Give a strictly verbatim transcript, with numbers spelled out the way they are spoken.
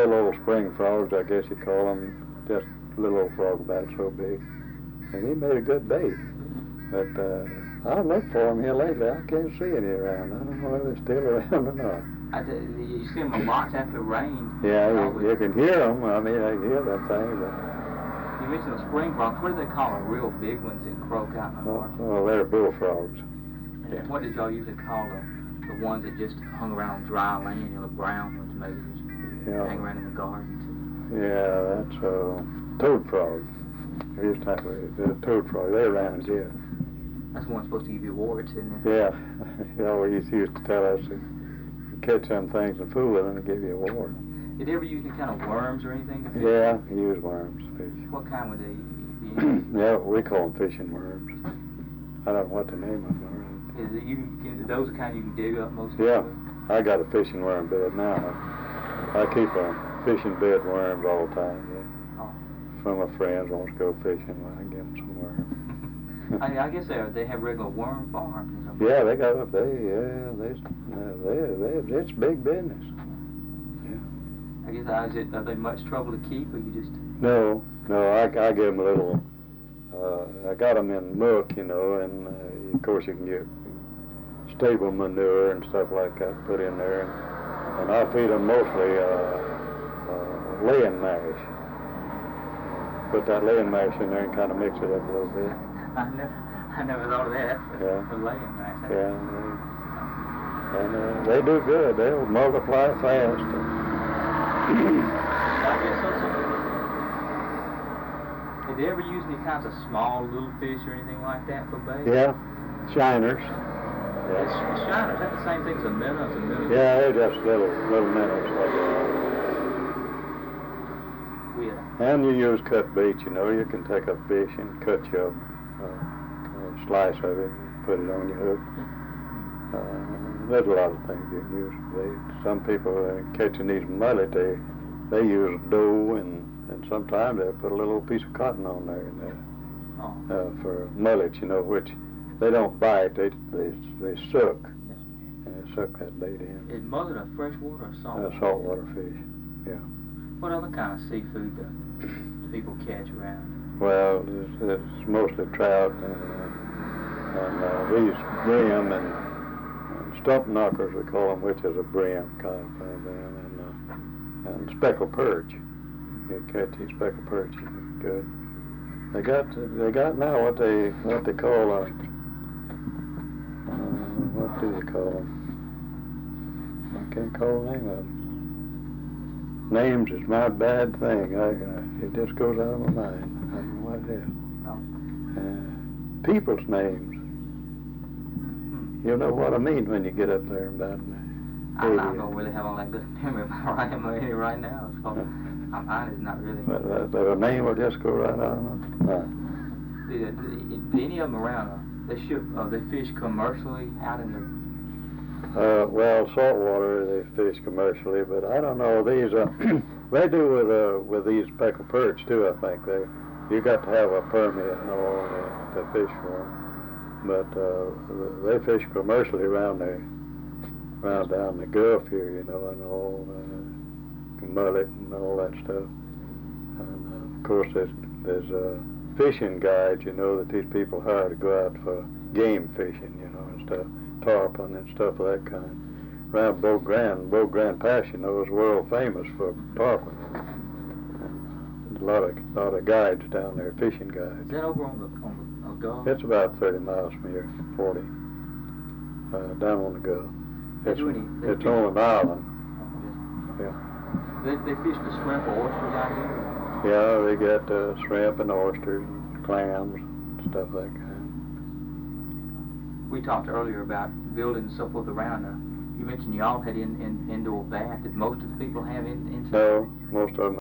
little old spring frogs, I guess you call them, just little old frog about so big. And he made a good bait. But uh, I've looked for them here lately. I can't see any around. I don't know whether they're still around or not. I did, you see them a lot after rain. Yeah, you, you can hear them. I mean, I can hear that thing. But you mentioned the spring frogs. What do they call the real big ones that croak out in the oh, marsh? oh, they're bullfrogs. And yeah. What did y'all usually call the, the ones that just hung around on dry land, you know, the brown ones maybe just yeah. hang around in the gardens? Yeah, that's a uh, toad frog. Here's type of a toad frog. They're around here. That's the one supposed to give you awards, isn't it? Yeah. He always used to tell us to catch some things and fool with them and give you a award. Did they ever use any kind of worms or anything to fish? Yeah, he used worms to fish. What kind would they use? Yeah, we call them fishing worms. I don't know what the name of them are. Is it you can, those the kind you can dig up most of Yeah, I got a fishing worm bed now. I keep a fishing bed worms all the time. Yeah. Oh. Some of my friends want to go fishing, well, I give them some worms. I, I guess they they have regular worm farms. Yeah, they got up. They yeah, they they they it's big business. Yeah. I guess uh, is it are they much trouble to keep, or you just? No, no. I I give them a little. Uh, I got them in muck, you know, and uh, of course you can get stable manure and stuff like that put in there, and, and I feed them mostly uh, uh, laying mash. Put that laying mash in there and kind of mix it up a little bit. I never, I never thought of that. Yeah. The laying mash. Yeah, and, they, and uh, they do good. They'll multiply fast. I guess so. Did they ever use any kinds of small little fish or anything like that for bait? Yeah, shiners. Yeah. It's, shiners, that's the same thing as a minnow, as a minnow. Yeah, they're just little little minnows like that. Yeah. And you use cut bait, you know. You can take a fish and cut you a, a slice of it and put it on your hook. Uh, there's a lot of things you can use for bait. Some people uh, catching these mullet, they they use dough and and sometimes they put a little piece of cotton on there and, uh, oh. uh, for mullets, you know, which they don't bite, they they they suck, yes. And they suck that bait in. Is mullet a freshwater or saltwater? Uh, saltwater fish, yeah. What other kind of seafood do, do people catch around? Well, it's, it's mostly trout and, uh, and uh, these brim and, and stump knockers, we call them, which is a brim kind of thing, and, uh, and speckled perch. You catch these speckled perch, good. They got they got now what they what they call a uh, what do they call them? I can't call the name of them. Names is my bad thing. I, I it just goes out of my mind. I don't know what it is. Uh, people's names. You know what I mean when you get up there about them. I don't really have all that good memory right, right now. So. Uh, My mind is not really. But uh, the name will just go right on. Uh, do, do, do any of them around? Uh, they ship. Uh, they fish commercially out in the. Uh, well, saltwater they fish commercially, but I don't know these. Uh, they do with uh, with these speckled perch too. I think they. You got to have a permit and all uh, to fish for them, but uh, they fish commercially around there, around down the Gulf here, you know, and all. Uh, mullet and all that stuff. And uh, of course there's, there's uh, fishing guides, you know, that these people hire to go out for game fishing, you know, and stuff, tarpon and stuff of that kind. Around Beau Grand, Beau Grand Pass, you know, is world famous for tarpon. And a lot of lot of guides down there, fishing guides. Is that over on the on the on Gulf? It's about thirty miles from here, forty, uh, down on the Gulf. It's, any, it's on an island. Yeah. They, they fish the shrimp or oysters out here? Yeah, they get uh, shrimp and oysters and clams and stuff like that. We talked earlier about building and so forth around. Uh, you mentioned y'all had in, in, indoor bath. Did most of the people have in, inside? No, most of them